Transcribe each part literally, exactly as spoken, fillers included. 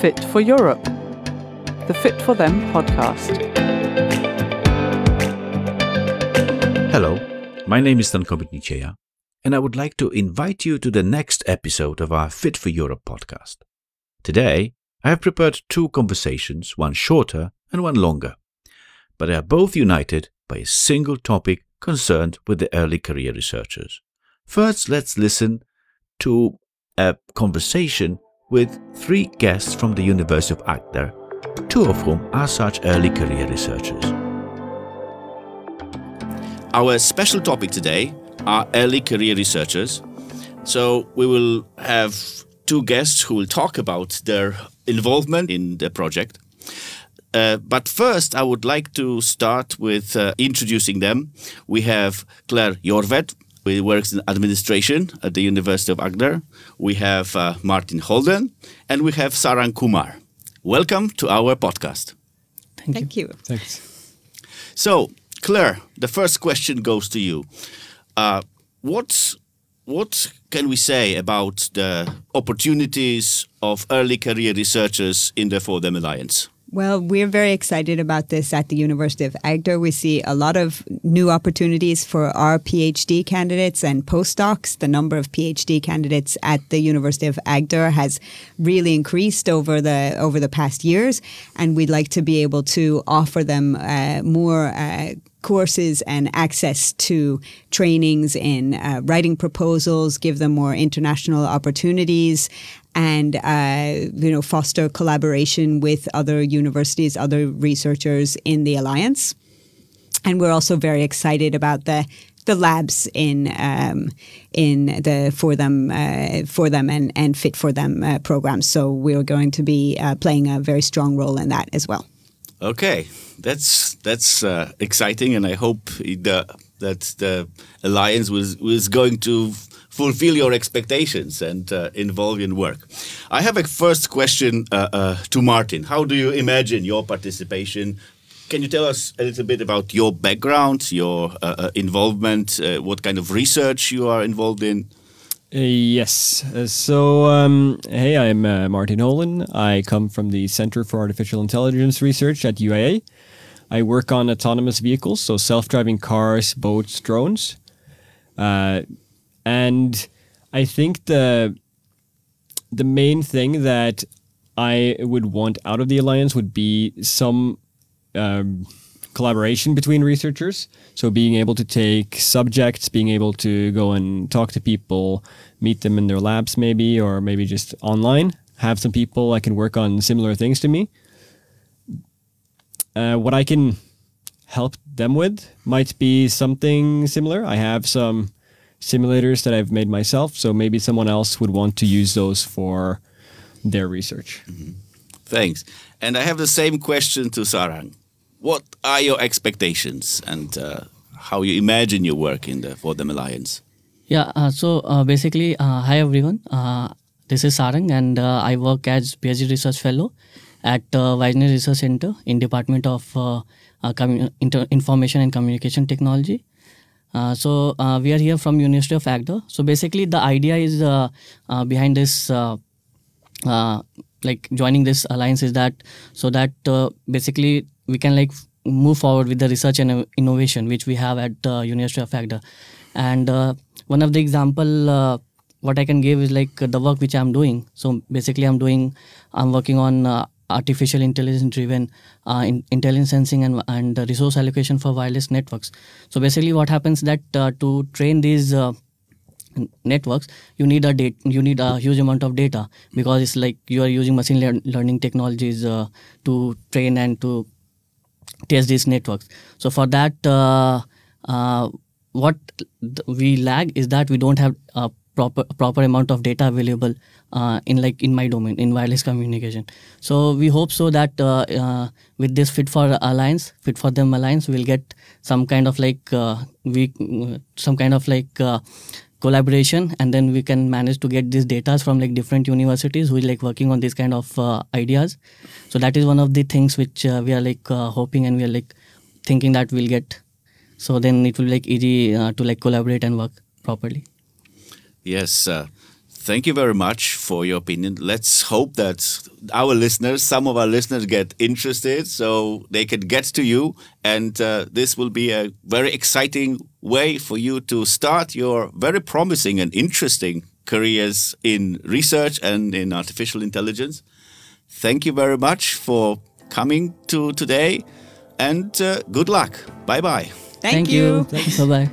Fit for Europe, the Fit for Them podcast. Hello, my name is Stanko Mitnicheya, and I would like to invite you to the next episode of our Fit for Europe podcast. Today, I have prepared two conversations, one shorter and one longer, but they are both united by a single topic concerned with the early career researchers. First, let's listen to a conversation with three guests from the University of Agder, two of whom are such early career researchers. Our special topic today are early career researchers. So we will have two guests who will talk about their involvement in the project. Uh, but first, I would like to start with uh, introducing them. We have Claire Jorvet, who works in administration at the University of Agder. We have uh, Martin Holden, and we have Sarang Kumar. Welcome to our podcast. Thank, Thank you. you. Thanks. So, Claire, the first question goes to you. Uh, what, what can we say about the opportunities of early career researchers in the For Them Alliance? Well, we're very excited about this at the University of Agder. We see a lot of new opportunities for our PhD candidates and postdocs. The number of PhD candidates at the University of Agder has really increased over the over the past years, and we'd like to be able to offer them uh, more uh, courses and access to trainings in uh, writing proposals, give them more international opportunities, and uh, you know, foster collaboration with other universities, other researchers in the Alliance. And we're also very excited about the the labs in um, in the For Them uh, For Them and, and Fit for Them uh, programs. So we're going to be uh, playing a very strong role in that as well. Okay, that's that's uh, exciting, and I hope the, that the Alliance was was going to fulfill your expectations and uh, involve you in work. I have a first question uh, uh, to Martin. How do you imagine your participation? Can you tell us a little bit about your background, your uh, uh, involvement, uh, what kind of research you are involved in? Uh, yes. Uh, so, um, hey, I'm uh, Martin Holden. I come from the Center for Artificial Intelligence Research at U A A. I work on autonomous vehicles, so self-driving cars, boats, drones. Uh, and I think the the main thing that I would want out of the Alliance would be some um, collaboration between researchers. So being able to take subjects, being able to go and talk to people, meet them in their labs maybe, or maybe just online, have some people that can work on similar things to me. Uh, what I can help them with might be something similar. I have some simulators that I've made myself, so maybe someone else would want to use those for their research. Mm-hmm. Thanks. And I have the same question to Sarang. What are your expectations and uh, how you imagine your work in the For Them Alliance? Yeah, uh, so uh, basically, uh, hi everyone. Uh, this is Sarang, and uh, I work as PhD Research Fellow at uh, Wisner Research Center in Department of uh, uh, Commun- Inter- Information and Communication Technology. Uh, so uh, we are here from University of Agder. So basically, the idea is uh, uh, behind this, uh, uh, like joining this alliance, is that so that uh, basically we can like move forward with the research and innovation which we have at uh, University of Agder. And uh, one of the example uh, what I can give is like uh, the work which I'm doing. So basically, I'm doing, I'm working on uh, artificial intelligence driven uh, in, intelligence sensing and and uh, resource allocation for wireless networks. So basically, what happens that uh, to train these uh, networks, you need a data, you need a huge amount of data, because it's like you are using machine lear- learning technologies uh, to train and to test these networks. So for that, uh, uh, what we lag is that we don't have a proper proper amount of data available uh, in like in my domain in wireless communication. So we hope so that uh, uh, with this Fit for Alliance, Fit for Them Alliance, we'll get some kind of like uh, we some kind of like uh, collaboration, and then we can manage to get these data from like different universities who is like working on these kind of uh, ideas. So that is one of the things which uh, we are like uh, hoping, and we are like thinking that we'll get. So then it will be like easy uh, to like collaborate and work properly. Yes, uh, Thank you very much for your opinion. Let's hope that our listeners, some of our listeners get interested so they can get to you. And uh, this will be a very exciting way for you to start your very promising and interesting careers in research and in artificial intelligence. Thank you very much for coming to today and uh, good luck. Bye-bye. Thank, Thank you. you. Bye-bye.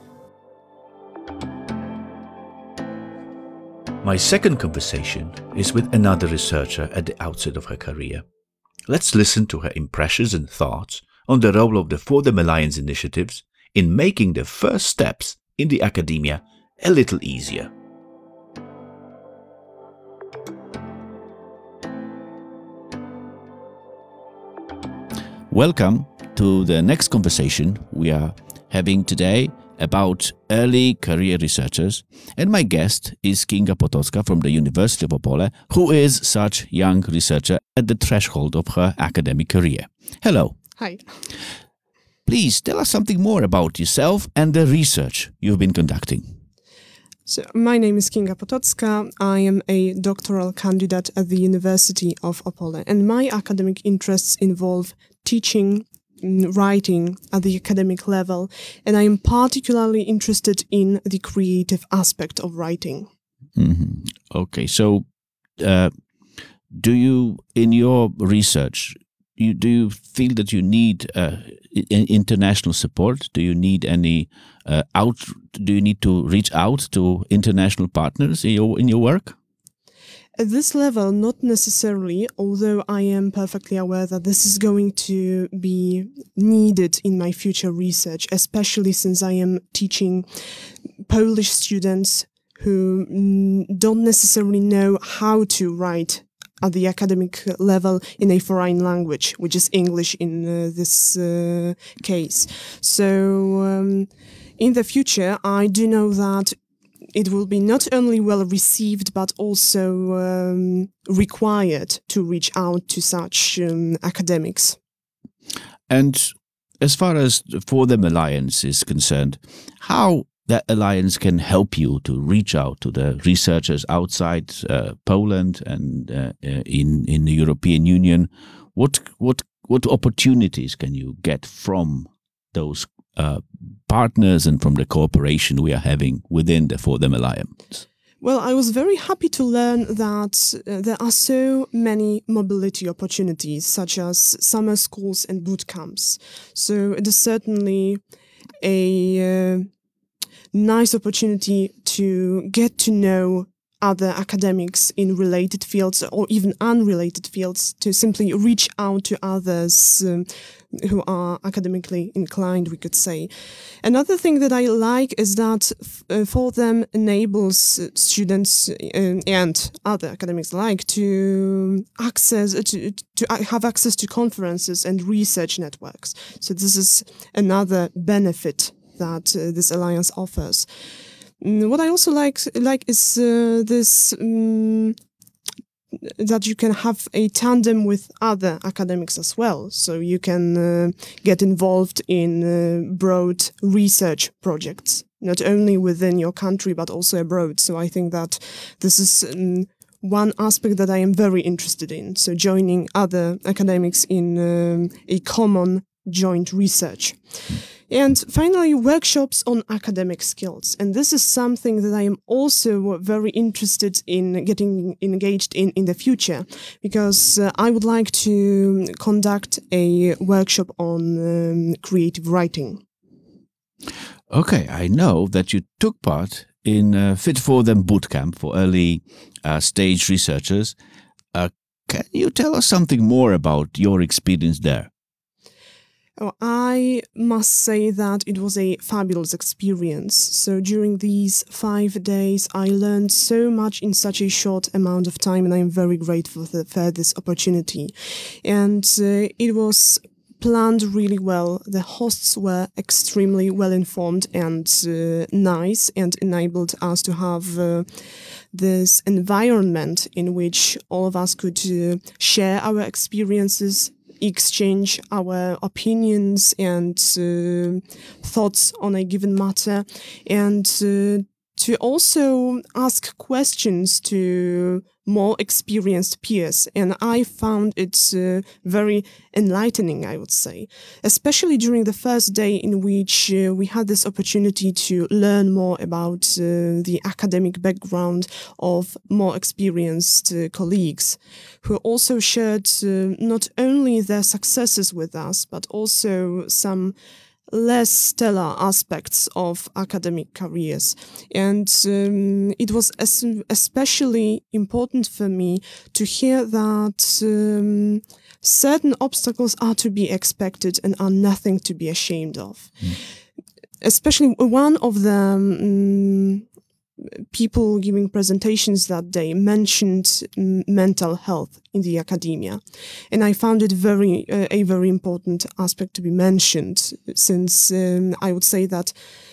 My second conversation is with another researcher at the outset of her career. Let's listen to her impressions and thoughts on the role of the For Them Alliance initiatives in making the first steps in the academia a little easier. Welcome to the next conversation we are having today about early career researchers, and my guest is Kinga Potocka from the University of Opole, who is such young researcher at the threshold of her academic career. Hello. Hi. Please tell us something more about yourself and the research you've been conducting. So my name is Kinga Potocka. I am a doctoral candidate at the University of Opole, and my academic interests involve teaching, writing at the academic level, and I am particularly interested in the creative aspect of writing. Mm-hmm. Okay, so uh, do you, in your research, you do you feel that you need uh, international support? Do you need any uh, out? Do you need to reach out to international partners in your in your work? At this level, not necessarily, although I am perfectly aware that this is going to be needed in my future research, especially since I am teaching Polish students who mm, don't necessarily know how to write at the academic level in a foreign language, which is English in uh, this uh, case. So um, in the future, I do know that it will be not only well received, but also um, required to reach out to such um, academics. And as far as the For Them Alliance is concerned, how that alliance can help you to reach out to the researchers outside uh, Poland and uh, in in the European Union, what what what opportunities can you get from those Uh, partners and from the cooperation we are having within the For Them Alliance? Well, I was very happy to learn that uh, there are so many mobility opportunities, such as summer schools and boot camps. So it is certainly a uh, nice opportunity to get to know other academics in related fields or even unrelated fields, to simply reach out to others um, who are academically inclined, we could say. Another thing that I like is that uh, For Them enables students uh, and other academics alike to access to, to have access to conferences and research networks. So this is another benefit that uh, this alliance offers. What I also like like is uh, this um, that you can have a tandem with other academics as well. So you can uh, get involved in uh, broad research projects, not only within your country but also abroad. So I think that this is um, one aspect that I am very interested in. So joining other academics in um, a common joint research. And finally, workshops on academic skills. And this is something that I am also very interested in getting engaged in in the future, because uh, I would like to conduct a workshop on um, creative writing. Okay, I know that you took part in uh, Fit for Them bootcamp for early uh, stage researchers. Uh, can you tell us something more about your experience there? Oh, I must say that it was a fabulous experience. So during these five days, I learned so much in such a short amount of time, and I am very grateful for, for this opportunity. And uh, it was planned really well. The hosts were extremely well informed and uh, nice, and enabled us to have uh, this environment in which all of us could uh, share our experiences, exchange our opinions and uh, thoughts on a given matter, and uh, to also ask questions to more experienced peers. And I found it uh, very enlightening, I would say, especially during the first day in which uh, we had this opportunity to learn more about uh, the academic background of more experienced uh, colleagues who also shared uh, not only their successes with us, but also some less stellar aspects of academic careers. And um, it was es- especially important for me to hear that um, certain obstacles are to be expected and are nothing to be ashamed of. Mm. Especially one of the um, people giving presentations that day mentioned um, mental health in the academia. And I found it very uh, a very important aspect to be mentioned, since um, I would say that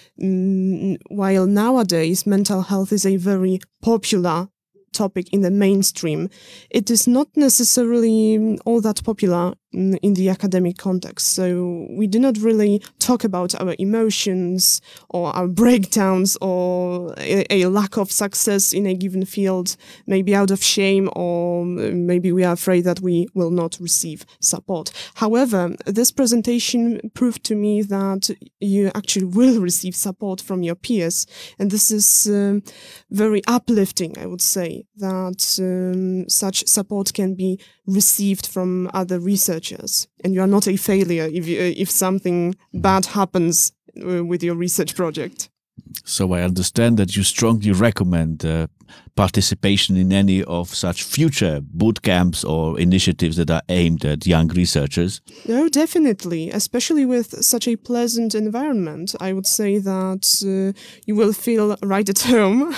um, while nowadays mental health is a very popular topic in the mainstream, it is not necessarily all that popular in, in the academic context. So we do not really talk about our emotions or our breakdowns or a, a lack of success in a given field, maybe out of shame, or maybe we are afraid that we will not receive support. However, this presentation proved to me that you actually will receive support from your peers. And this is um, very uplifting, I would say, that um, such support can be received from other researchers, and you are not a failure if you, if something bad happens uh, with your research project. So I understand that you strongly recommend uh, participation in any of such future boot camps or initiatives that are aimed at young researchers. No, definitely, especially with such a pleasant environment. I would say that uh, you will feel right at home.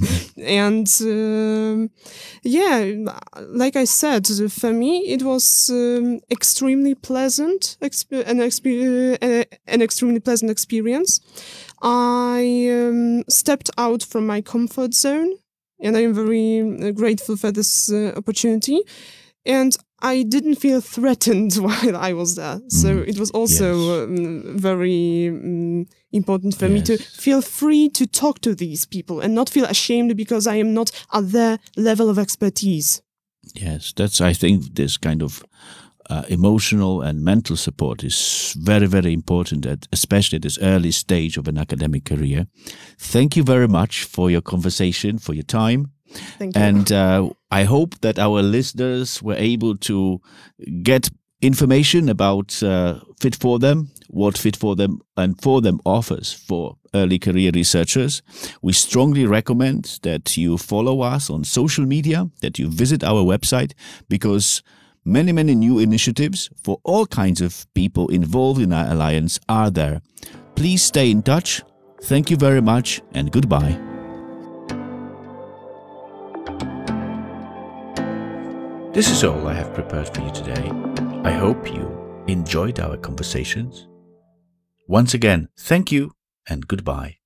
And um, yeah, like I said, for me, it was um, extremely pleasant, exp- an, exp- uh, an extremely pleasant experience. I um, stepped out from my comfort zone, and I am very grateful for this uh, opportunity. And I didn't feel threatened while I was there. So mm. it was also yes. um, very um, important for yes. me to feel free to talk to these people and not feel ashamed because I am not at their level of expertise. Yes, that's, I think, this kind of uh, emotional and mental support is very, very important, at, especially at this early stage of an academic career. Thank you very much for your conversation, for your time. Thank you. And uh, I hope that our listeners were able to get information about uh, Fit for Them, what Fit for Them and For Them offers for early career researchers. We strongly recommend that you follow us on social media, that you visit our website, because many, many new initiatives for all kinds of people involved in our alliance are there. Please stay in touch. Thank you very much, and goodbye. This is all I have prepared for you today. I hope you enjoyed our conversations. Once again, thank you and goodbye.